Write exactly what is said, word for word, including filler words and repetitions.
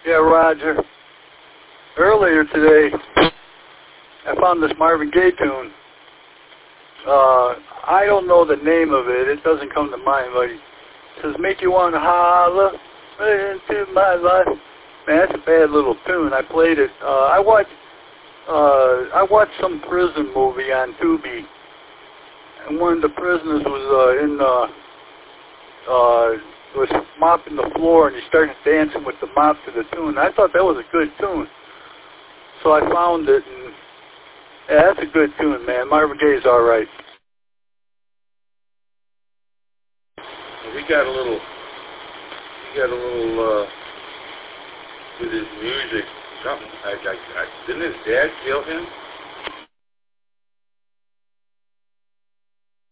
Yeah, Roger. Earlier today, I found this Marvin Gaye tune. Uh, I don't know the name of it. It doesn't come to mind, but it says, make you want to holler into my life. Man, that's a bad little tune. I played it. Uh, I watched uh, I watched some prison movie on Tubi, and one of the prisoners was uh, in uh, uh, was mopping the floor, and he started dancing with the mop to the tune. I thought that was a good tune, so I found it, and yeah, that's a good tune, man. Marvin Gaye's all right. He got a little, he got a little, uh, with his music, something, I, I, I, didn't his dad kill him?